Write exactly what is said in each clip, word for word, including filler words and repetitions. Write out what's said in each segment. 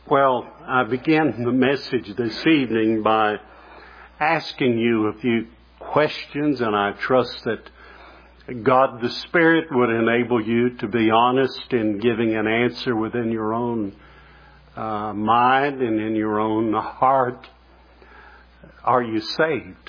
Well, I began the message this evening by asking you a few questions, and I trust that God the Spirit would enable you to be honest in giving an answer within your own uh, mind and in your own heart. Are you saved?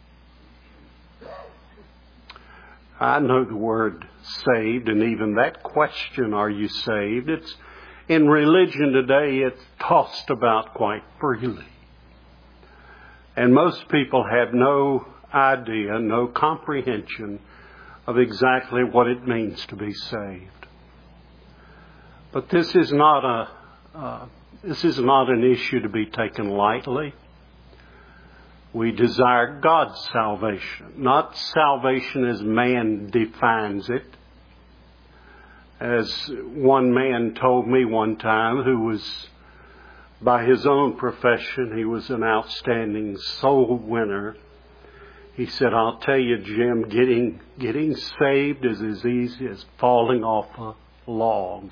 I know the word saved, and even that question, are you saved? It's in religion today, it's tossed about quite freely. And most people have no idea, no comprehension of exactly what it means to be saved. But this is not a uh, this is not an issue to be taken lightly. We desire God's salvation, not salvation as man defines it. As one man told me one time, who was, by his own profession, he was an outstanding soul winner. He said, I'll tell you, Jim, getting, getting saved is as easy as falling off a log.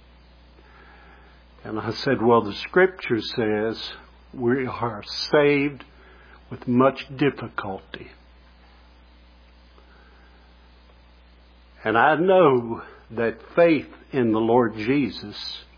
And I said, well, the Scripture says we are saved with much difficulty. And I know that faith in the Lord Jesus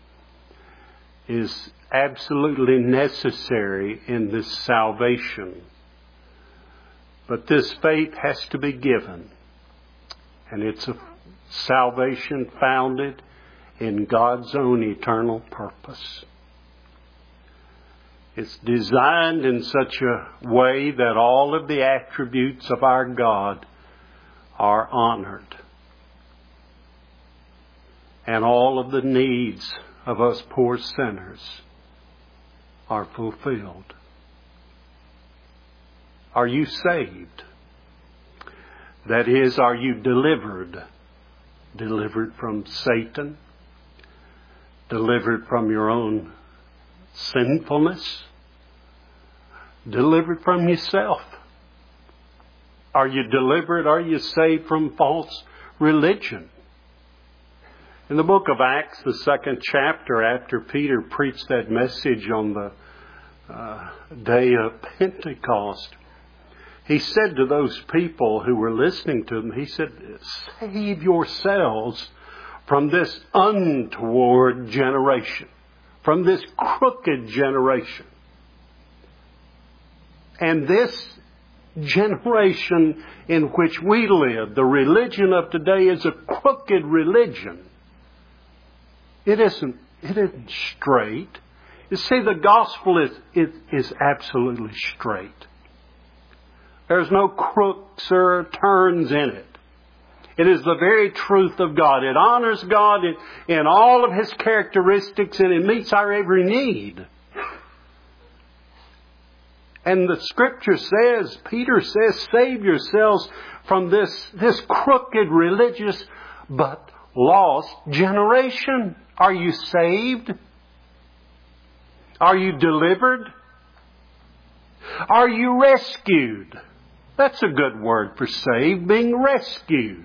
is absolutely necessary in this salvation. But this faith has to be given. And it's a salvation founded in God's own eternal purpose. It's designed in such a way that all of the attributes of our God are honored. And all of the needs of us poor sinners are fulfilled. Are you saved? That is, are you delivered? Delivered from Satan? Delivered from your own sinfulness? Delivered from yourself? Are you delivered? Are you saved from false religion? In the book of Acts, the second chapter, after Peter preached that message on the uh, day of Pentecost, he said to those people who were listening to him, he said, save yourselves from this untoward generation, from this crooked generation. And this generation in which we live, the religion of today, is a crooked religion. It isn't, it isn't straight. You see, the gospel is, is, is absolutely straight. There's no crooks or turns in it. It is the very truth of God. It honors God in, in all of His characteristics, and it meets our every need. And the Scripture says, Peter says, save yourselves from this, this crooked, religious, but lost generation. Are you saved? Are you delivered? Are you rescued? That's a good word for saved, being rescued.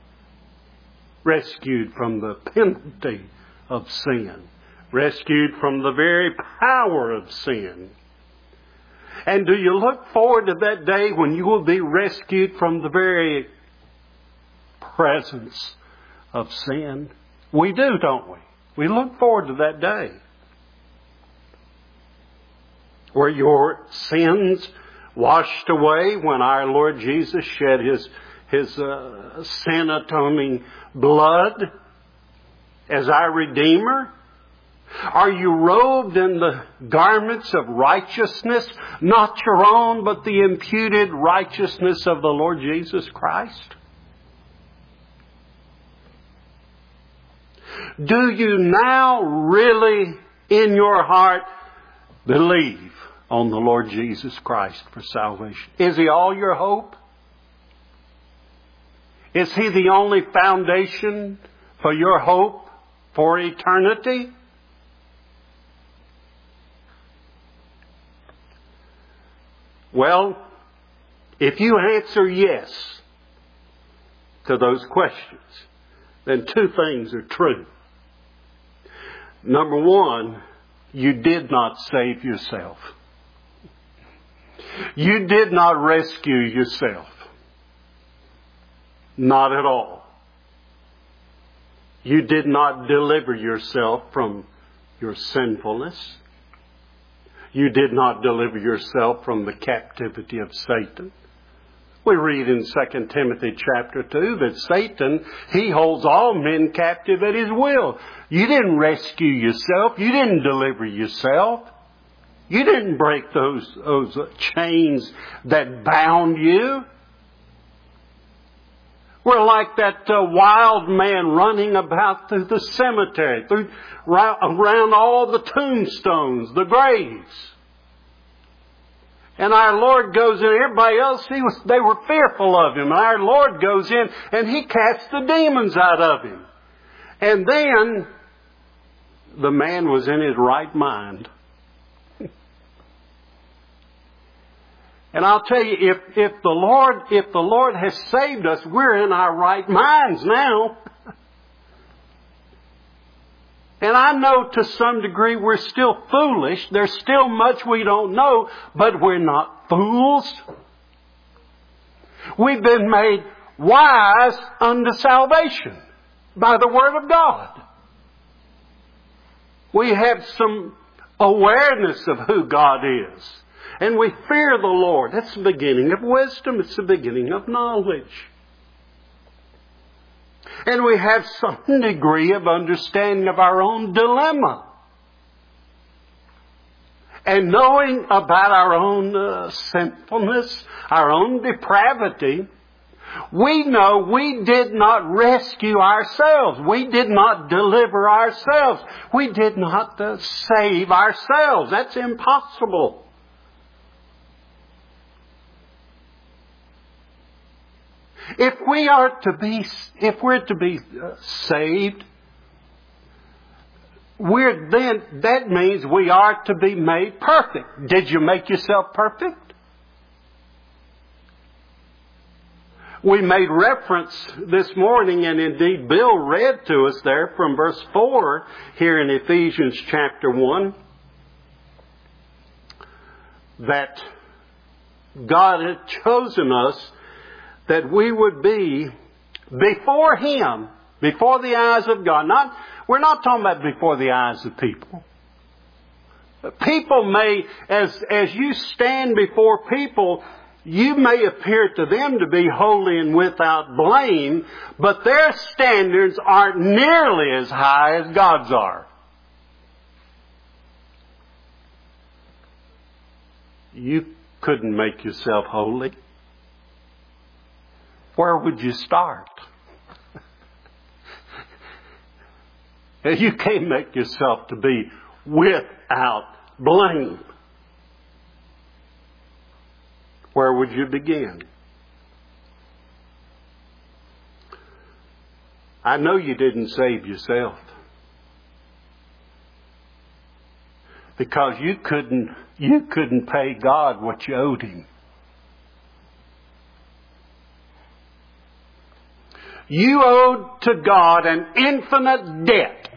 Rescued from the penalty of sin. Rescued from the very power of sin. And do you look forward to that day when you will be rescued from the very presence of sin? We do, don't we? We look forward to that day where your sins washed away when our Lord Jesus shed His, his uh, sin-atoning blood as our Redeemer. Are you robed in the garments of righteousness, not your own, but the imputed righteousness of the Lord Jesus Christ? Do you now really, in your heart, believe on the Lord Jesus Christ for salvation? Is He all your hope? Is He the only foundation for your hope for eternity? Well, if you answer yes to those questions, then two things are true. Number one, You did not save yourself. You did not rescue yourself. Not at all. You did not deliver yourself from your sinfulness. You did not deliver yourself from the captivity of Satan. We read in Second Timothy chapter two that Satan, he holds all men captive at his will. You didn't rescue yourself. You didn't deliver yourself. You didn't break those, those chains that bound you. We're like that uh, wild man running about through the cemetery, through, around all the tombstones, the graves. And our Lord goes in. Everybody else, he was, they were fearful of Him. And our Lord goes in and He casts the demons out of him. And then the man was in his right mind. And I'll tell you, if, if the Lord, if the Lord has saved us, we're in our right minds now. And I know to some degree we're still foolish. There's still much we don't know, but we're not fools. We've been made wise unto salvation by the Word of God. We have some awareness of who God is. And we fear the Lord. That's the beginning of wisdom. It's the beginning of knowledge. And we have some degree of understanding of our own dilemma. And knowing about our own uh, sinfulness, our own depravity, we know we did not rescue ourselves. We did not deliver ourselves. We did not uh, save ourselves. That's impossible. If we are to be, if we're to be uh, saved, we're then, that means we are to be made perfect. Did you make yourself perfect? We made reference this morning, and indeed Bill read to us there from verse four here in Ephesians chapter one, that God had chosen us that we would be before Him, before the eyes of God. Not, we're not talking about before the eyes of people. People may, as, as you stand before people, you may appear to them to be holy and without blame, but their standards aren't nearly as high as God's are. You couldn't make yourself holy. Where would you start? You can't make yourself to be without blame. Where would you begin? I know you didn't save yourself. Because you couldn't, you couldn't pay God what you owed Him. You owed to God an infinite debt,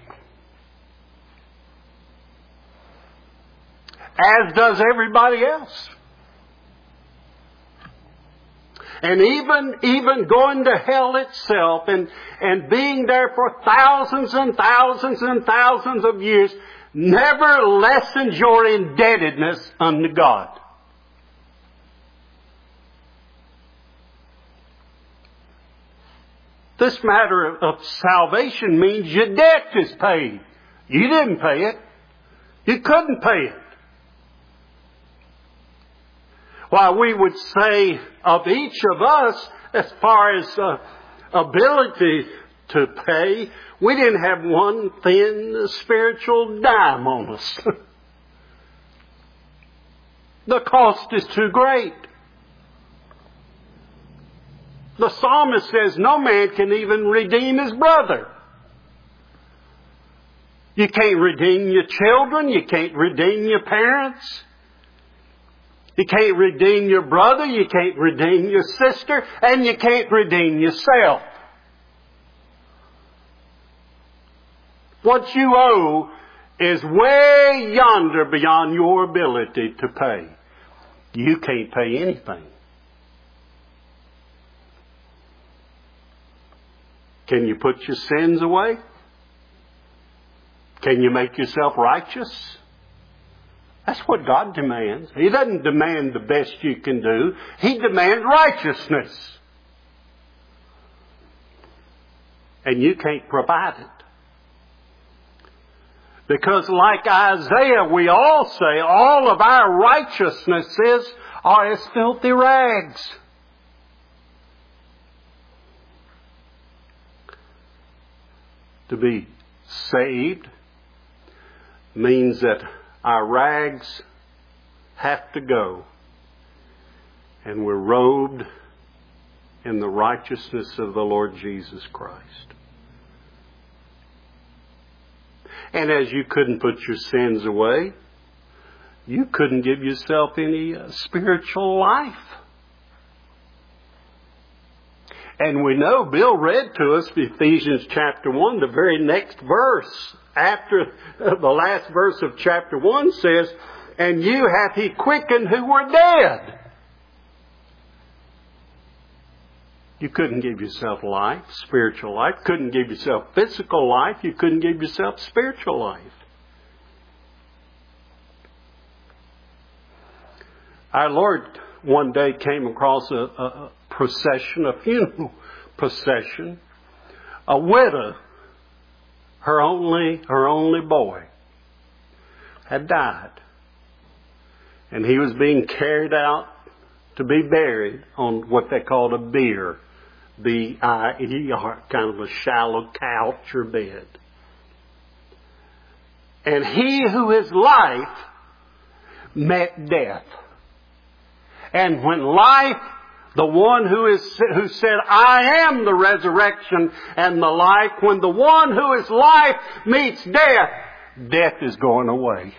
as does everybody else. And even, even going to hell itself and, and being there for thousands and thousands and thousands of years never lessens your indebtedness unto God. This matter of salvation means your debt is paid. You didn't pay it. You couldn't pay it. While we would say of each of us, as far as uh, ability to pay, we didn't have one thin spiritual dime on us. The cost is too great. The psalmist says no man can even redeem his brother. You can't redeem your children. You can't redeem your parents. You can't redeem your brother. You can't redeem your sister. And you can't redeem yourself. What you owe is way yonder beyond your ability to pay. You can't pay anything. Can you put your sins away? Can you make yourself righteous? That's what God demands. He doesn't demand the best you can do. He demands righteousness. And you can't provide it. Because like Isaiah, we all say all of our righteousnesses are as filthy rags. To be saved means that our rags have to go, and we're robed in the righteousness of the Lord Jesus Christ. And as you couldn't put your sins away, you couldn't give yourself any uh, spiritual life. And we know, Bill read to us Ephesians chapter one, the very next verse. After the last verse of chapter one says, and you hath He quickened who were dead. You couldn't give yourself life, spiritual life. Couldn't give yourself physical life. You couldn't give yourself spiritual life. Our Lord one day came across a, a procession, a funeral procession. A widow, her only, her only boy, had died. And he was being carried out to be buried on what they called a bier. B I E R, kind of a shallow couch or bed. And he who is life met death. And when life, the one who is who said, I am the resurrection and the life, when the one who is life meets death, death is going away.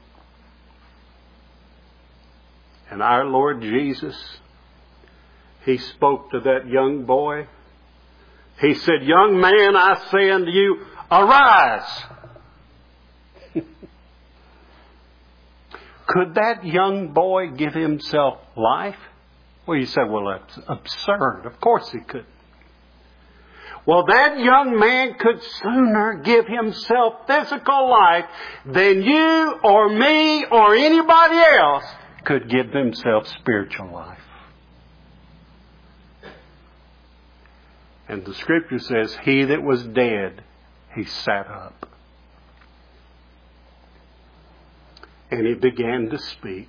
And our Lord Jesus, He spoke to that young boy. He said, young man, I say unto you, arise. Could that young boy give himself life? Well, you say, well, that's absurd. Of course he could. Well, that young man could sooner give himself physical life than you or me or anybody else could give themselves spiritual life. And the Scripture says, he that was dead, he sat up. And he began to speak.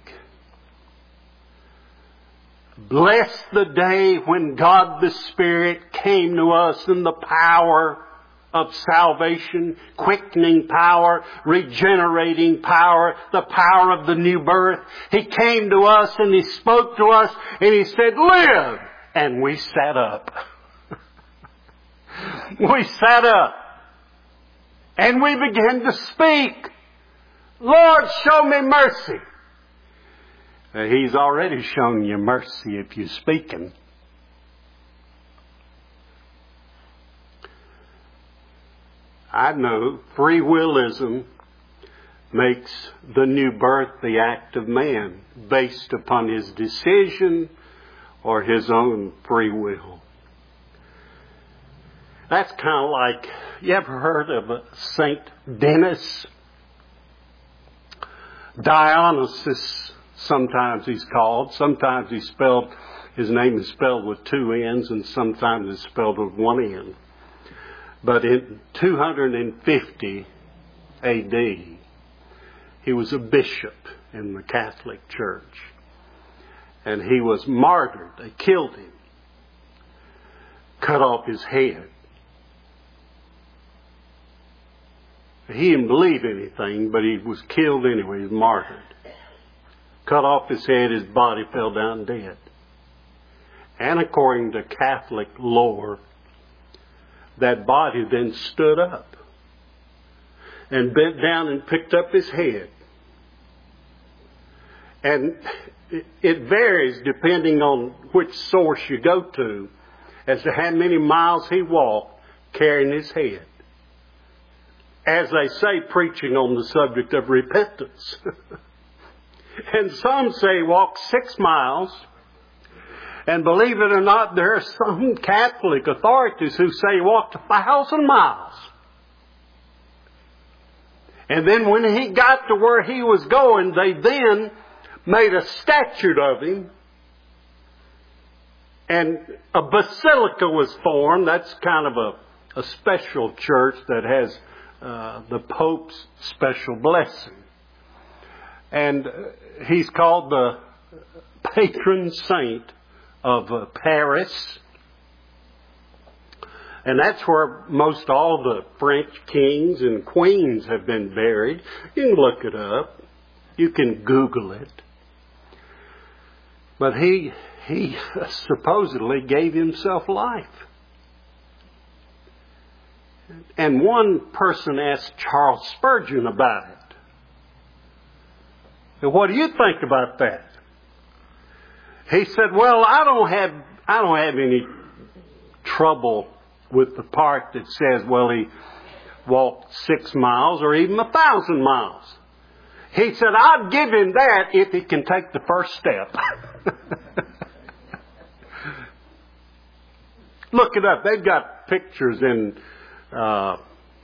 Bless the day when God the Spirit came to us in the power of salvation, quickening power, regenerating power, the power of the new birth. He came to us and He spoke to us and He said, live! And we sat up. We sat up. And we began to speak. Lord, show me mercy. He's already shown you mercy if you're speaking. I know free willism makes the new birth the act of man based upon his decision or his own free will. That's kind of like, you ever heard of a Saint Denis? Dionysus, sometimes he's called. Sometimes he's spelled, his name is spelled with two N's, and sometimes it's spelled with one N. But in two hundred fifty A D, he was a bishop in the Catholic Church. And he was martyred. They killed him. Cut off his head. He didn't believe anything, but he was killed anyway. He was martyred. Cut off his head, his body fell down dead. And according to Catholic lore, that body then stood up and bent down and picked up his head. And it varies depending on which source you go to as to how many miles he walked carrying his head. as they say, preaching on the subject of repentance. And some say walk six miles. And believe it or not, there are some Catholic authorities who say he walked a thousand miles. And then when he got to where he was going, they then made a statue of him. And a basilica was formed. That's kind of a, a special church that has uh, the Pope's special blessing. And he's called the patron saint of uh, Paris. And that's where most all the French kings and queens have been buried. You can look it up. You can Google it. But he, he supposedly gave himself life. And one person asked Charles Spurgeon about it. And what do you think about that? He said, well, I don't have, I don't have any trouble with the part that says, well, he walked six miles or even a thousand miles. He said, I'd give him that if he can take the first step. Look it up. They've got pictures in, uh, uh,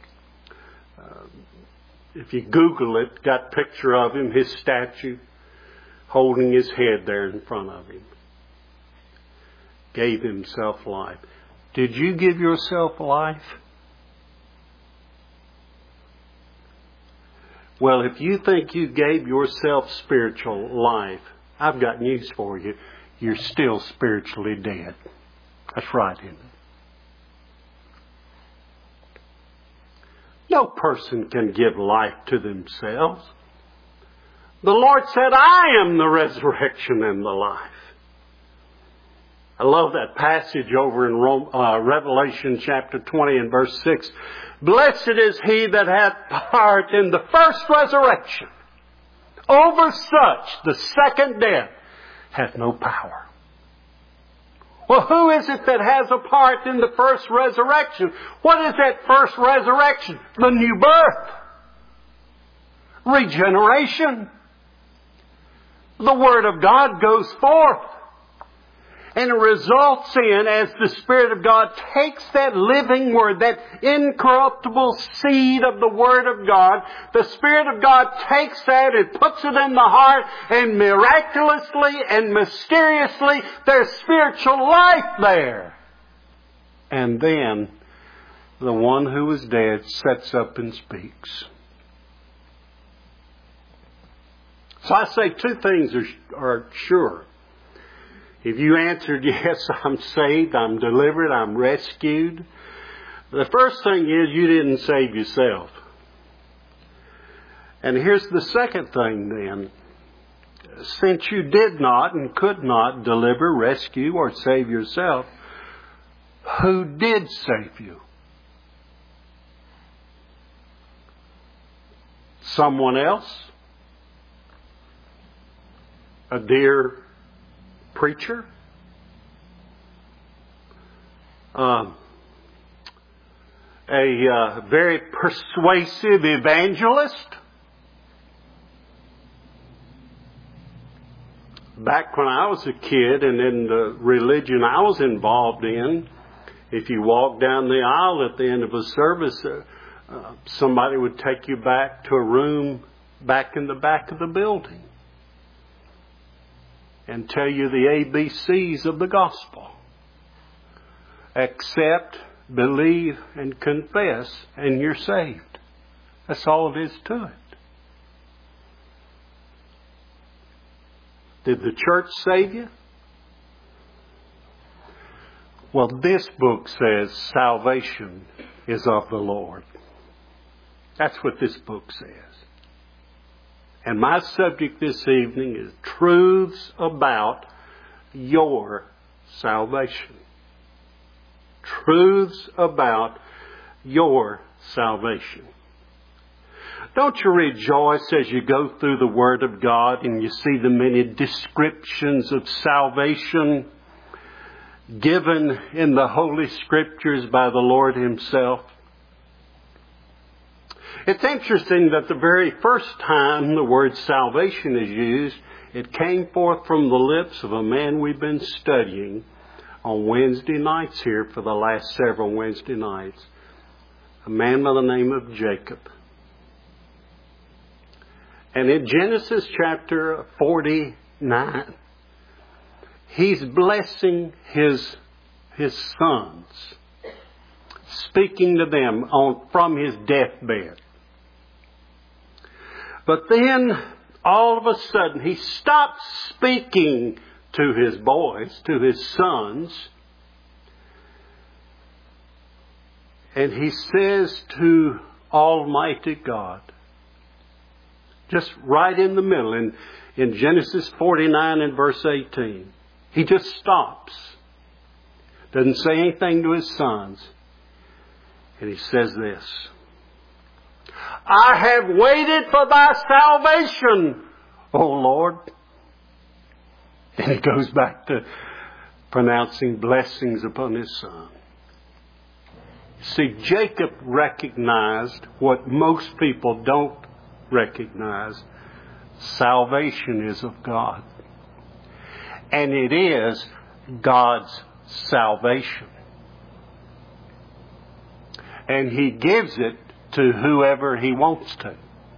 if you Google it, got picture of him, his statue, holding his head there in front of him. Gave himself life. Did you give yourself life? Well, if you think you gave yourself spiritual life, I've got news for you. You're still spiritually dead. That's right, isn't it? No person can give life to themselves. The Lord said, I am the resurrection and the life. I love that passage over in Rome, uh, Revelation chapter twenty and verse six. Blessed is he that hath part in the first resurrection. Over such the second death hath no power. Well, who is it that has a part in the first resurrection? What is that first resurrection? The new birth. Regeneration. The Word of God goes forth. And it results in, as the Spirit of God takes that living Word, that incorruptible seed of the Word of God, the Spirit of God takes that and puts it in the heart, and miraculously and mysteriously there's spiritual life there. And then the one who was dead sets up and speaks. So I say two things are, are sure. If you answered, yes, I'm saved, I'm delivered, I'm rescued, the first thing is you didn't save yourself. And here's the second thing then. Since you did not and could not deliver, rescue, or save yourself, who did save you? Someone else? A dear preacher? Um, a uh, very persuasive evangelist? Back when I was a kid and in the religion I was involved in, if you walked down the aisle at the end of a service, uh, uh, somebody would take you back to a room back in the back of the building and tell you the A B Cs of the gospel. Accept, believe, and confess, and you're saved. That's all it is to it. Did the church save you? Well, this book says salvation is of the Lord. That's what this book says. And my subject this evening is truths about your salvation. Truths about your salvation. Don't you rejoice as you go through the Word of God and you see the many descriptions of salvation given in the Holy Scriptures by the Lord Himself? It's interesting that the very first time the word salvation is used, it came forth from the lips of a man we've been studying on Wednesday nights here for the last several Wednesday nights. A man by the name of Jacob. And in Genesis chapter forty-nine, he's blessing his, his sons, speaking to them on, from his deathbed. But then, all of a sudden, he stops speaking to his boys, to his sons, and he says to Almighty God, just right in the middle, in, in Genesis forty-nine and verse eighteen, he just stops. Doesn't say anything to his sons. And he says this, I have waited for thy salvation, O Lord. And he goes back to pronouncing blessings upon his son. See, Jacob recognized what most people don't recognize. Salvation is of God. And it is God's salvation. And He gives it to whoever He wants to.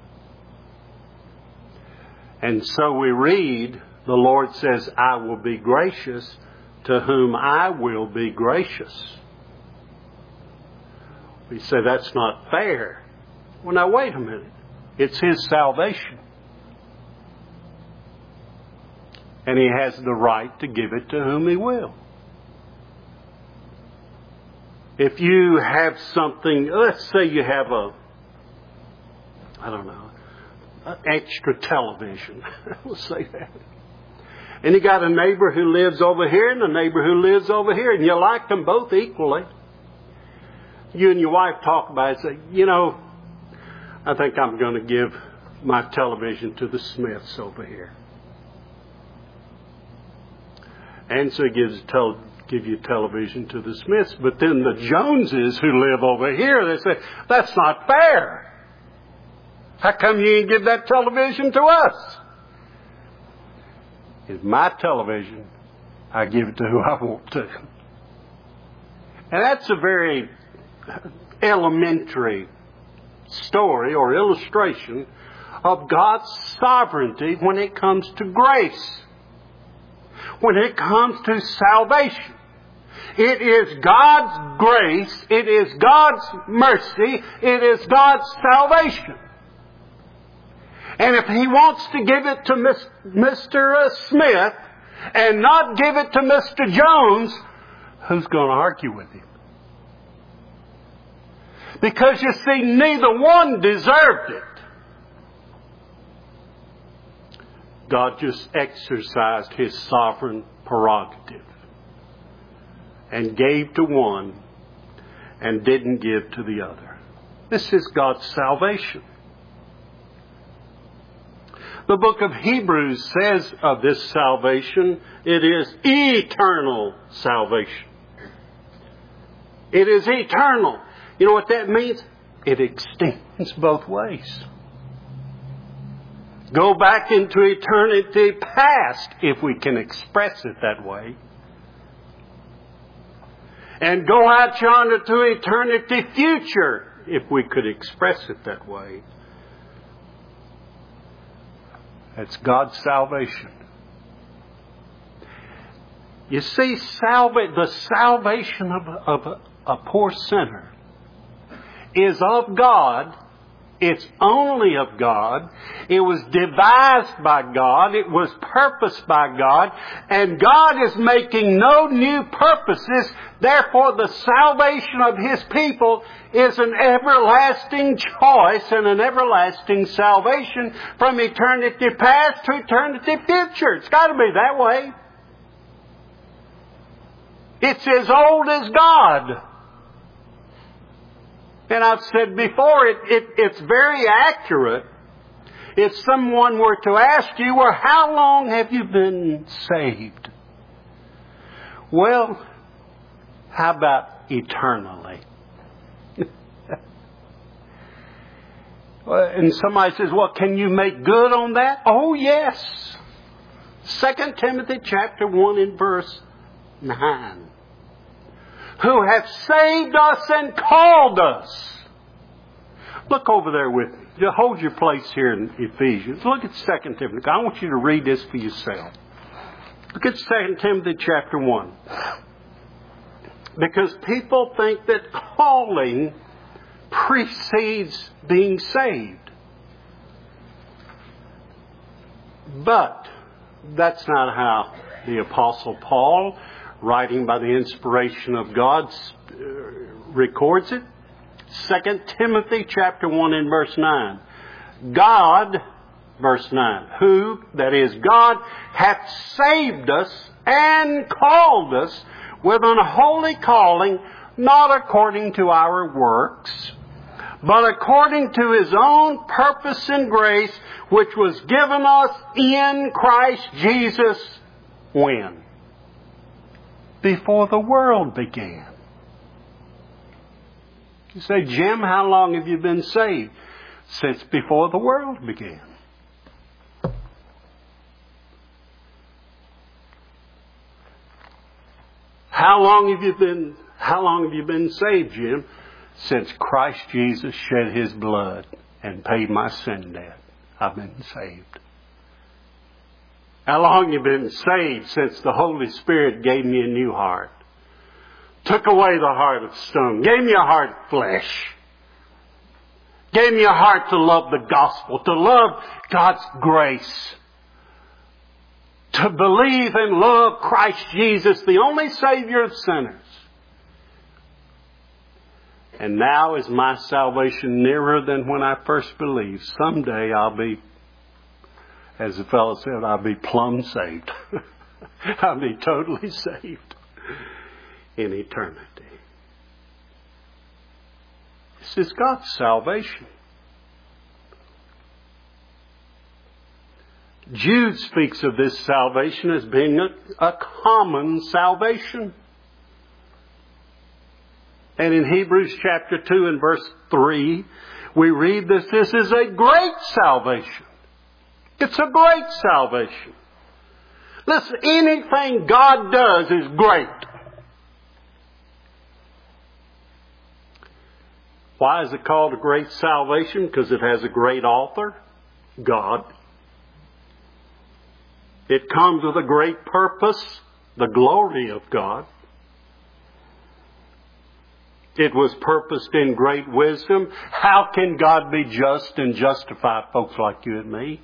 And so we read, the Lord says, I will be gracious to whom I will be gracious. We say that's not fair. Well, now wait a minute. It's His salvation. And He has the right to give it to whom He will. If you have something, let's say you have a, I don't know, an extra television. We'll say that. And you got a neighbor who lives over here and a neighbor who lives over here, and you like them both equally. You and your wife talk about it and say, you know, I think I'm going to give my television to the Smiths over here. And so he gives tel- give you television to the Smiths. But then the Joneses who live over here, they say, that's not fair. How come you didn't give that television to us? It's my television. I give it to who I want to. And that's a very elementary story or illustration of God's sovereignty when it comes to grace. When it comes to salvation. It is God's grace. It is God's mercy. It is God's salvation. And if He wants to give it to Mister Smith and not give it to Mister Jones, who's going to argue with Him? Because you see, neither one deserved it. God just exercised His sovereign prerogative and gave to one and didn't give to the other. This is God's salvation. The book of Hebrews says of this salvation, it is eternal salvation. It is eternal. You know what that means? It extends both ways. Go back into eternity past, if we can express it that way. And go out yonder to eternity future, if we could express it that way. That's God's salvation. You see, salva- the salvation of, a, of a, a poor sinner is of God. It's only of God. It was devised by God. It was purposed by God. And God is making no new purposes. Therefore, the salvation of His people is an everlasting choice and an everlasting salvation from eternity past to eternity future. It's got to be that way. It's as old as God. And I've said before, it, it, it's very accurate. If someone were to ask you, well, how long have you been saved? Well, how about eternally? Uh, and somebody says, well, can you make good on that? Oh, yes. Second Timothy chapter one and verse nine. Who have saved us and called us. Look over there with me. Just hold your place here in Ephesians. Look at Second Timothy. I want you to read this for yourself. Look at Second Timothy chapter one. Because people think that calling precedes being saved. But that's not how the Apostle Paul, writing by the inspiration of God, uh, records it. Second Timothy chapter one and verse nine. God, verse nine, who, that is God, hath saved us and called us with an holy calling, not according to our works, but according to His own purpose and grace, which was given us in Christ Jesus. When? Before the world began. You say, Jim, how long have you been saved? Since before the world began. How long have you been, how long have you been saved, Jim? Since Christ Jesus shed His blood and paid my sin debt. I've been saved. How long have you been saved? Since the Holy Spirit gave me a new heart. Took away the heart of stone. Gave me a heart of flesh. Gave me a heart to love the gospel. To love God's grace. To believe and love Christ Jesus, the only Savior of sinners. And now is my salvation nearer than when I first believed. Someday I'll be, as the fellow said, I'll be plumb saved. I'll be totally saved in eternity. This is God's salvation. Jude speaks of this salvation as being a, a common salvation. And in Hebrews chapter two and verse three, we read this, this is a great salvation. It's a great salvation. Listen, anything God does is great. Why is it called a great salvation? Because it has a great author, God. It comes with a great purpose, the glory of God. It was purposed in great wisdom. How can God be just and justify folks like you and me?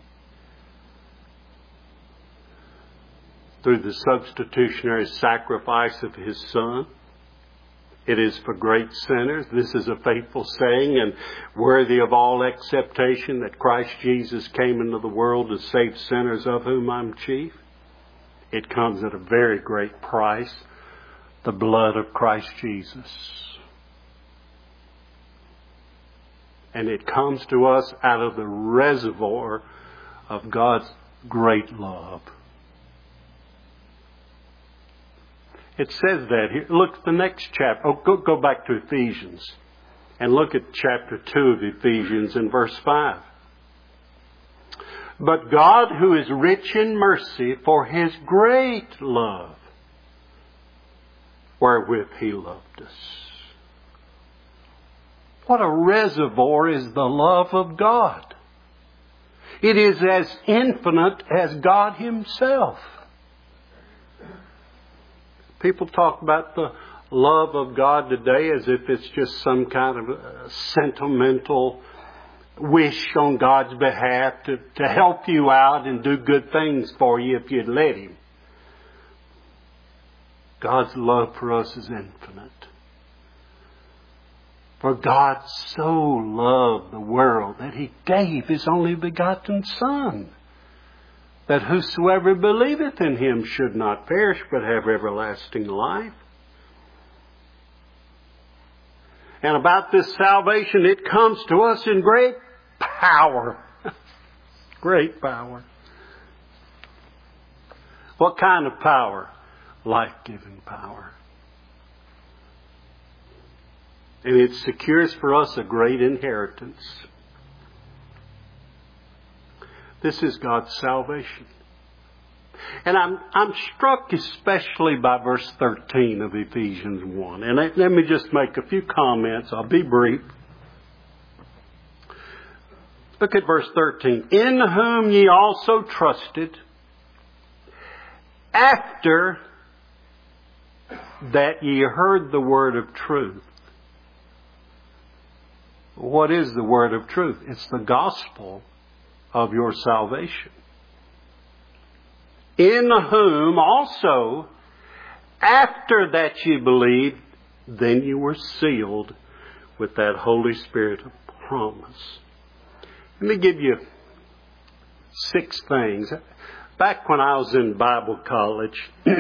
Through the substitutionary sacrifice of His Son. It is for great sinners. This is a faithful saying and worthy of all acceptation that Christ Jesus came into the world to save sinners, of whom I'm chief. It comes at a very great price, the blood of Christ Jesus. And it comes to us out of the reservoir of God's great love. It says that here. Look at the next chapter. Oh, go, go back to Ephesians. And look at chapter two of Ephesians and verse five. But God, who is rich in mercy, for His great love, wherewith He loved us. What a reservoir is the love of God. It is as infinite as God Himself. People talk about the love of God today as if it's just some kind of a sentimental wish on God's behalf to, to help you out and do good things for you if you'd let Him. God's love for us is infinite. For God so loved the world that He gave His only begotten Son, that whosoever believeth in Him should not perish, but have everlasting life. And about this salvation, it comes to us in great power. Great power. What kind of power? Life-giving power. And it secures for us a great inheritance. This is God's salvation. And I'm, I'm struck especially by verse thirteen of Ephesians one. And let, let me just make a few comments. I'll be brief. Look at verse thirteen. In whom ye also trusted, after that ye heard the word of truth. What is the word of truth? It's the gospel of your salvation. In whom also, after that ye believed, then you were sealed with that Holy Spirit of promise. Let me give you six things. Back when I was in Bible college,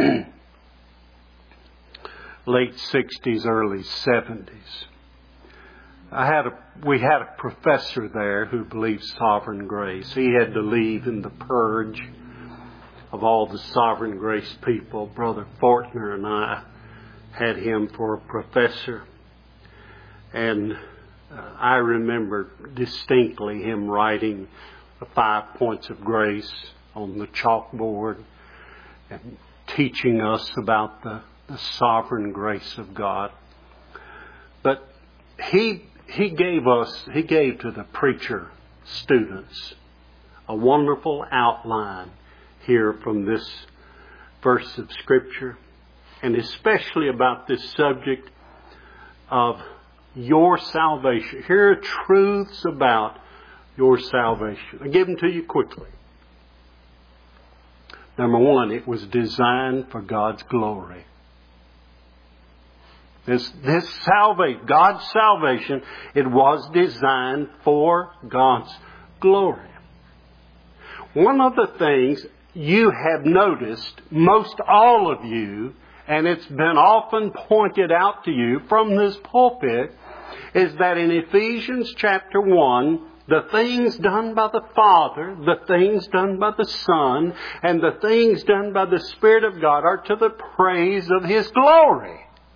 late sixties, early seventies, I had a, we had a professor there who believed sovereign grace. He had to leave in the purge of all the sovereign grace people. Brother Fortner and I had him for a professor. And uh, I remember distinctly him writing the five points of grace on the chalkboard and teaching us about the, the sovereign grace of God. But he he gave us, he gave to the preacher students a wonderful outline here from this verse of Scripture, and especially about this subject of your salvation. Here are truths about your salvation. I give them to you quickly. Number one, it was designed for God's glory. This, this salvation, God's salvation, it was designed for God's glory. One of the things you have noticed, most all of you, and it's been often pointed out to you from this pulpit, is that in Ephesians chapter one, the things done by the Father, the things done by the Son, and the things done by the Spirit of God are to the praise of His glory.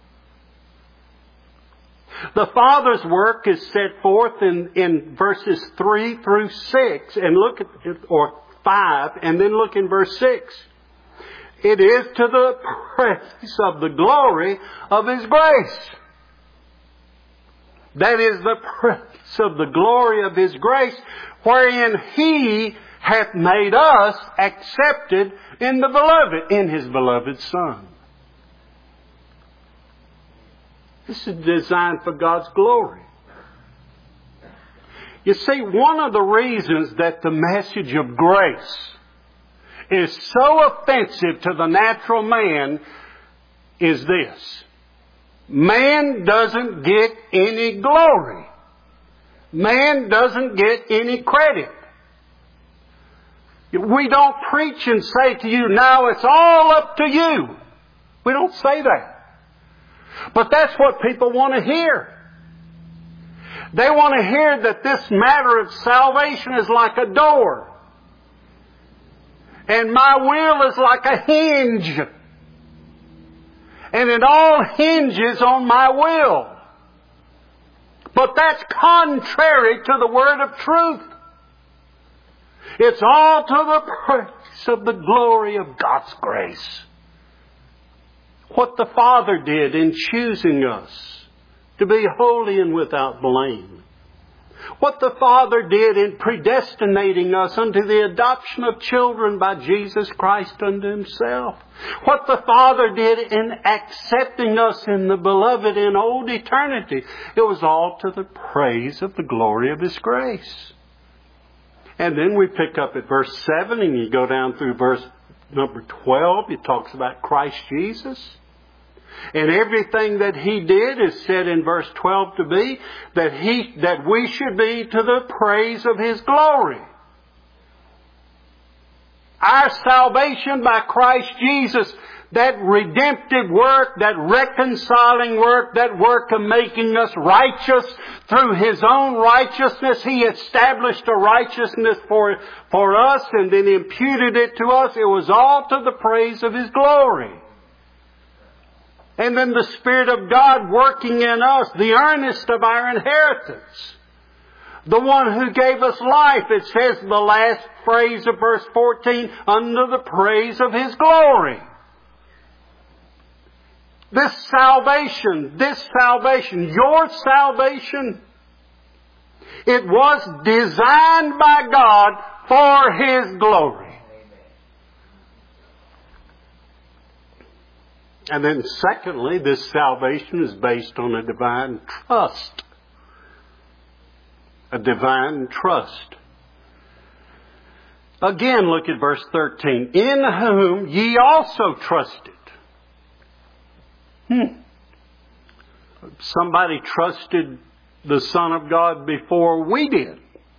The Father's work is set forth in, in verses three through six, and look at it, or five, and then look in verse six. It is to the praise of the glory of His grace. That is the praise of the glory of His grace, wherein He hath made us accepted in the beloved, in His beloved Son. This is designed for God's glory. You see, one of the reasons that the message of grace is so offensive to the natural man is this. Man doesn't get any glory. Man doesn't get any credit. We don't preach and say to you, now it's all up to you. We don't say that. But that's what people want to hear. They want to hear that this matter of salvation is like a door. And my will is like a hinge. And it all hinges on my will. But that's contrary to the word of truth. It's all to the praise of the glory of God's grace. What the Father did in choosing us to be holy and without blame. What the Father did in predestinating us unto the adoption of children by Jesus Christ unto Himself. What the Father did in accepting us in the beloved in old eternity. It was all to the praise of the glory of His grace. And then we pick up at verse seven and you go down through verse number twelve. It talks about Christ Jesus. And everything that He did is said in verse twelve to be that He, that we should be to the praise of His glory. Our salvation by Christ Jesus, that redemptive work, that reconciling work, that work of making us righteous through His own righteousness. He established a righteousness for, for us and then imputed it to us. It was all to the praise of His glory. And then the Spirit of God working in us, the earnest of our inheritance. The one who gave us life, it says in the last phrase of verse fourteen, under the praise of His glory. This salvation, this salvation, your salvation, it was designed by God for His glory. And then secondly, this salvation is based on a divine trust. A divine trust. Again, look at verse thirteen. In whom ye also trusted. Hmm. Somebody trusted the Son of God before we did.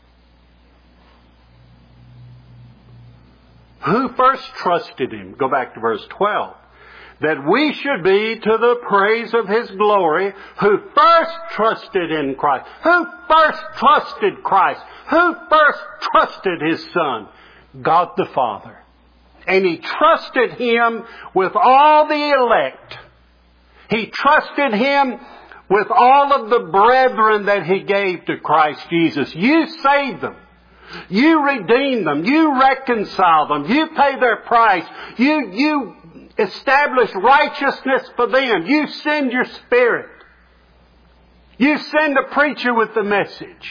Who first trusted Him? Go back to verse twelve. That we should be to the praise of His glory, who first trusted in Christ. Who first trusted Christ? Who first trusted His Son? God the Father. And He trusted Him with all the elect. He trusted Him with all of the brethren that He gave to Christ Jesus. You saved them. You redeemed them. You reconciled them. You pay their price. You, you establish righteousness for them. You send your Spirit. You send a preacher with the message.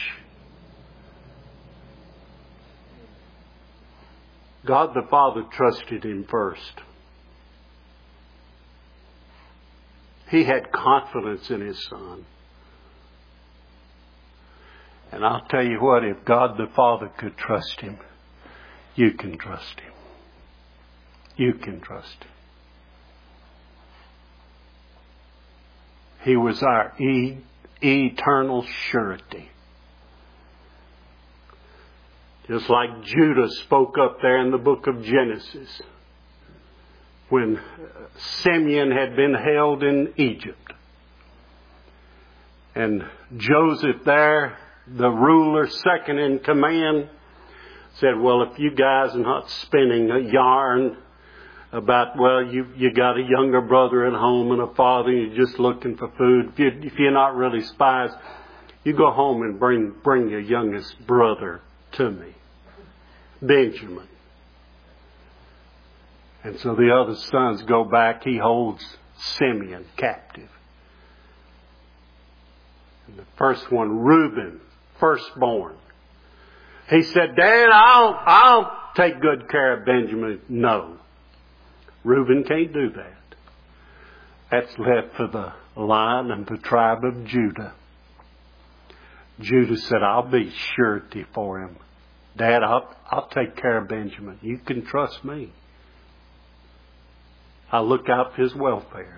God the Father trusted Him first. He had confidence in His Son. And I'll tell you what, if God the Father could trust Him, you can trust Him. You can trust Him. He was our e- eternal surety. Just like Judah spoke up there in the book of Genesis when Simeon had been held in Egypt. And Joseph there, the ruler, second in command, said, well, if you guys are not spinning a yarn about, well, you you got a younger brother at home and a father and you're just looking for food, if, you, if you're not really spies, you go home and bring, bring your youngest brother to me, Benjamin. And so the other sons go back. He holds Simeon captive. And the first one, Reuben, firstborn. He said, Dad, I'll, I'll take good care of Benjamin. No. Reuben can't do that. That's left for the line and the tribe of Judah. Judah said, I'll be surety for him. Dad, I'll, I'll take care of Benjamin. You can trust me. I'll look out for his welfare.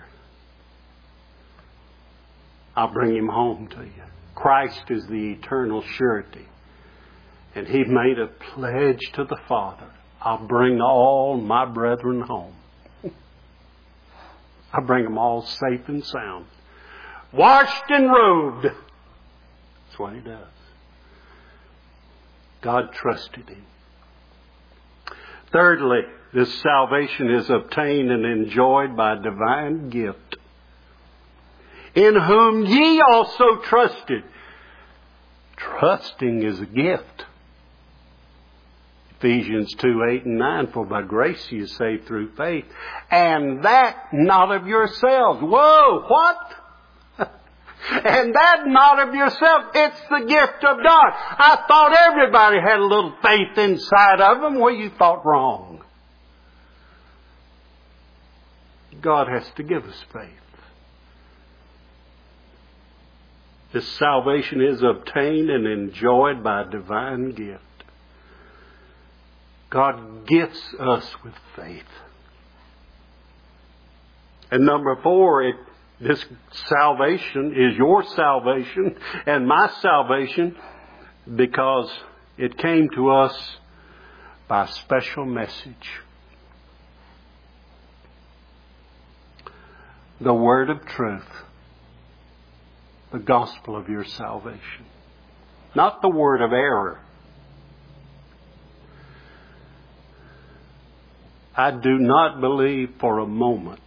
I'll bring him home to you. Christ is the eternal surety. And He made a pledge to the Father. I'll bring all my brethren home. I'll bring them all safe and sound. Washed and robed. That's what He does. God trusted Him. Thirdly, this salvation is obtained and enjoyed by a divine gift, in whom ye also trusted. Trusting is a gift. Ephesians two, eight and nine, for by grace you are saved through faith, and that not of yourselves. Whoa, what? And that not of yourself. It's the gift of God. I thought everybody had a little faith inside of them. Well, you thought wrong. God has to give us faith. This salvation is obtained and enjoyed by a divine gift. God gifts us with faith. And number four, it, this salvation is your salvation and my salvation because it came to us by a special message. The word of truth. The gospel of your salvation. Not the word of error. I do not believe for a moment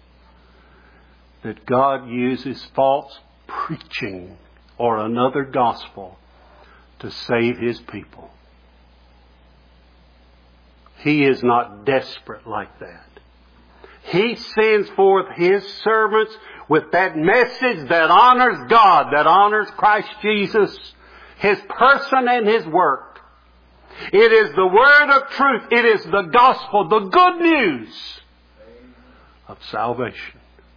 that God uses false preaching or another gospel to save His people. He is not desperate like that. He sends forth His servants with that message that honors God, that honors Christ Jesus, His person and His work. It is the word of truth. It is the gospel, the good news of salvation.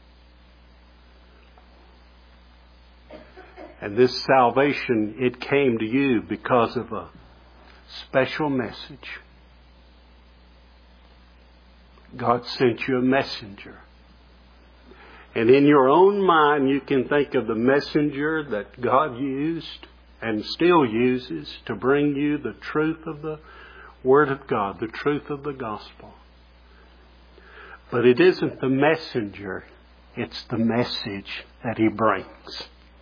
And this salvation, it came to you because of a special message. God sent you a messenger. And in your own mind, you can think of the messenger that God used and still uses to bring you the truth of the Word of God, the truth of the gospel. But it isn't the messenger, it's the message that He brings.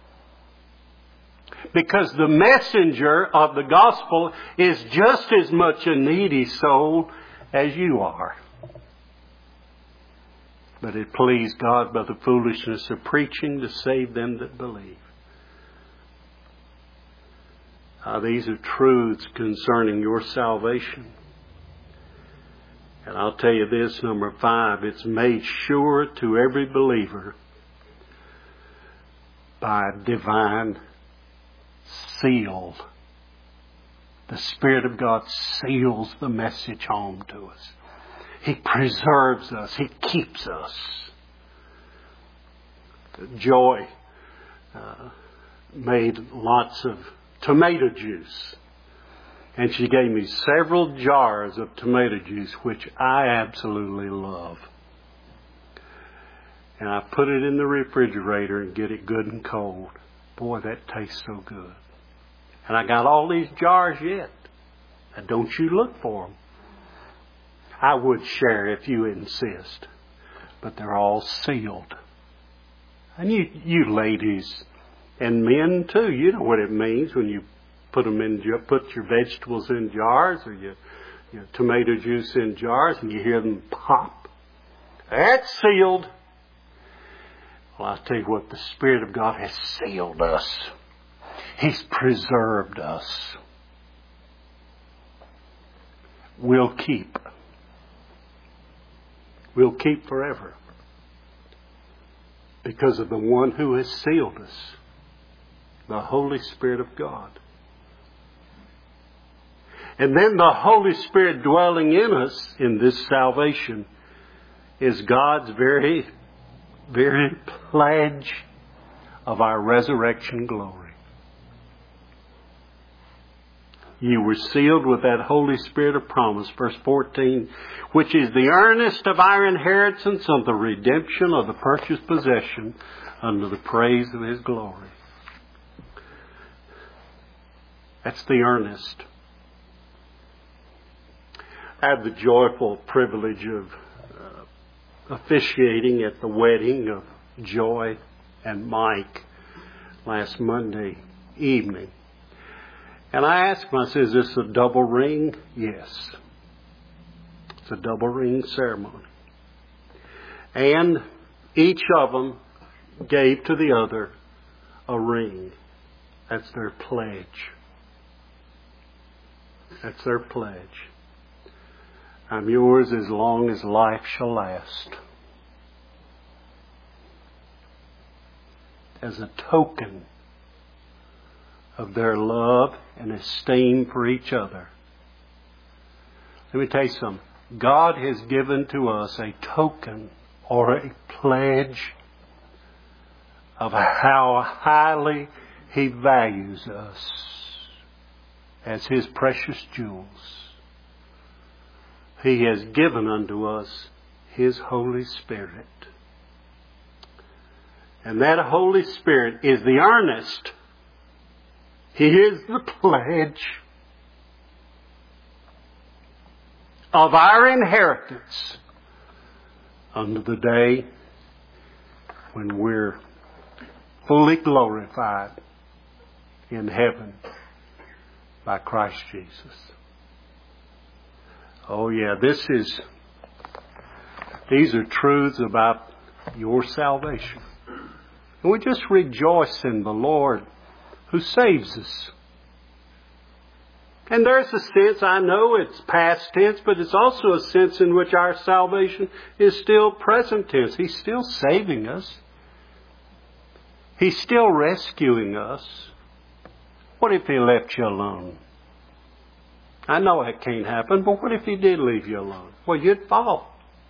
Because the messenger of the gospel is just as much a needy soul as you are. But it pleased God by the foolishness of preaching to save them that believe. Uh, these are truths concerning your salvation. And I'll tell you this, number five, it's made sure to every believer by divine seal. The Spirit of God seals the message home to us. He preserves us. He keeps us. Joy uh, made lots of tomato juice. And she gave me several jars of tomato juice, which I absolutely love. And I put it in the refrigerator and get it good and cold. Boy, that tastes so good. And I got all these jars yet. And don't you look for them. I would share if you insist. But they're all sealed. And you, you ladies and men too, you know what it means when you put them in, put your vegetables in jars or your, your tomato juice in jars and you hear them pop. That's sealed. Well, I'll tell you what, the Spirit of God has sealed us. He's preserved us. We'll keep. We'll keep forever. Because of the one who has sealed us. The Holy Spirit of God. And then the Holy Spirit dwelling in us in this salvation is God's very, very pledge of our resurrection glory. You were sealed with that Holy Spirit of promise, verse fourteen, which is the earnest of our inheritance of the redemption of the purchased possession unto the praise of His glory. That's the earnest. I had the joyful privilege of uh, officiating at the wedding of Joy and Mike last Monday evening. And I asked myself, is this a double ring? Yes. It's a double ring ceremony. And each of them gave to the other a ring. That's their pledge. That's their pledge. I'm yours as long as life shall last. As a token of their love and esteem for each other. Let me tell you something. God has given to us a token or a pledge of how highly He values us as His precious jewels. He has given unto us His Holy Spirit. And that Holy Spirit is the earnest. He is the pledge of our inheritance unto the day when we're fully glorified in heaven by Christ Jesus. Oh yeah, this is, these are truths about your salvation. And we just rejoice in the Lord who saves us. And there's a sense, I know it's past tense, but it's also a sense in which our salvation is still present tense. He's still saving us. He's still rescuing us. What if He left you alone? I know it can't happen, but what if He did leave you alone? Well, you'd fall.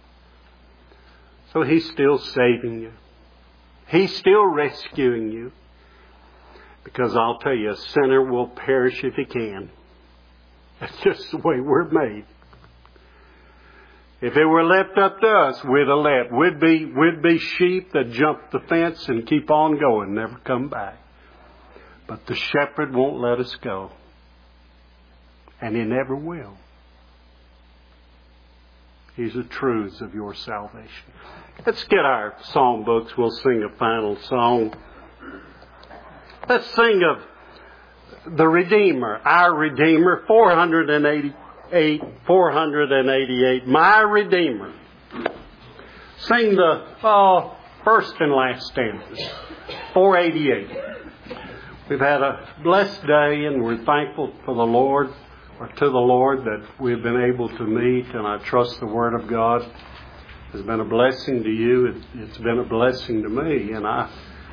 So He's still saving you. He's still rescuing you. Because I'll tell you, a sinner will perish if he can. That's just the way we're made. If it were left up to us, we'd have left. We'd be, we'd be sheep that jump the fence and keep on going, never come back. But the shepherd won't let us go. And He never will. These are truths of your salvation. Let's get our song books. We'll sing a final song. Let's sing of the Redeemer, our Redeemer, four eighty-eight, four eighty-eight, my Redeemer. Sing the uh, first and last stanzas, four eighty-eight. We've had a blessed day, and we're thankful for the Lord, or to the Lord, that we've been able to meet, and I trust the Word of God has been a blessing to you. It, it's been a blessing to me, and I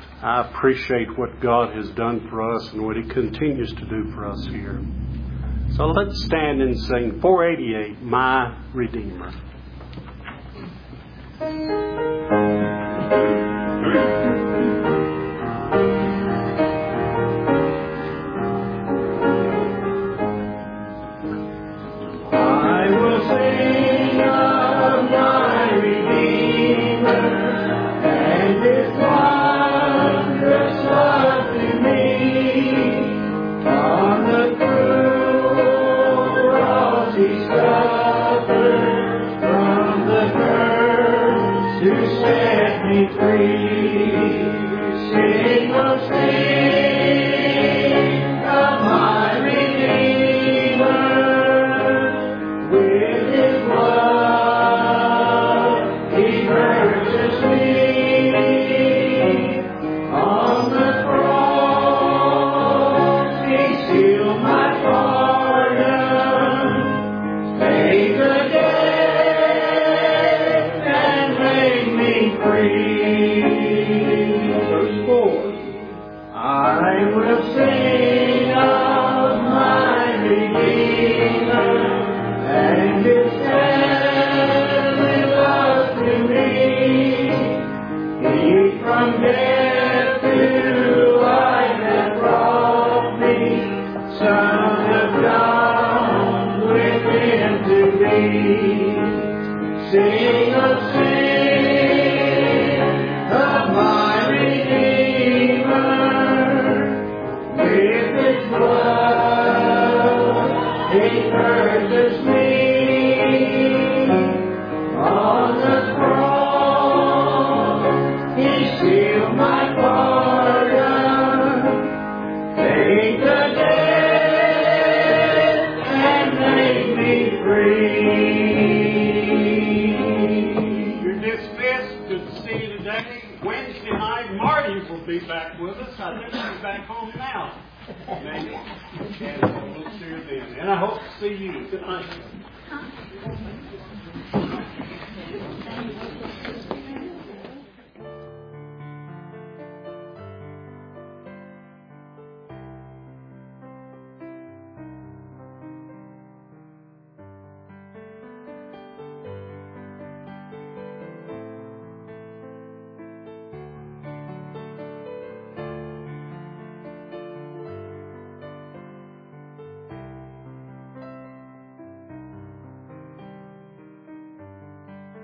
I appreciate what God has done for us and what He continues to do for us here. So let's stand and sing four eighty-eight, My Redeemer. And we'll see her then. And I hope to see you. Good night.